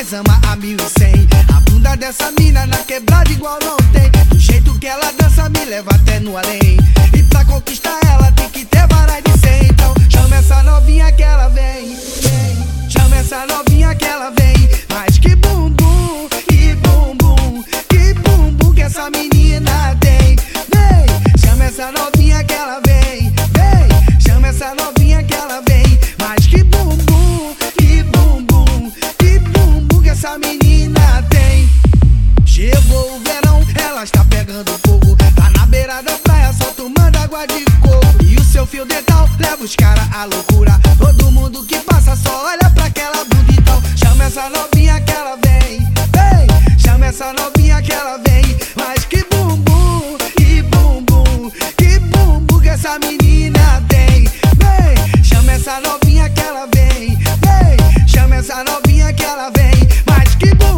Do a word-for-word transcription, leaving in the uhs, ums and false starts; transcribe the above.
mas ama a mil e cem. A bunda dessa mina na quebrada igual não tem. Do jeito que ela dança me leva até no além. E pra conquistar ela tem que ter varas de cem. Então chama essa novinha que ela vem, vem. Chama essa novinha que ela vem. Mas que bumbum, que bumbum, que bumbum que essa menina tem. Vem, chama essa novinha que ela vem, vem. Chama essa novinha que ela vem. Mas que bumbum, que bumbum, que bumbum que essa menina tem. Chegou o verão, ela está pegando fogo. Tá na beira da praia, só tomando água de coco. E o seu fio dental leva os caras à loucura. Todo mundo que passa só olha pra aquela bunda. Então chama essa novinha que ela vem, vem. Chama essa novinha que ela vem. Mas que bumbum, que bumbum, que bumbum que essa menina tem. Vem, chama essa novinha que ela vem, vem. Chama essa novinha que ela vem. Mas que bumbum.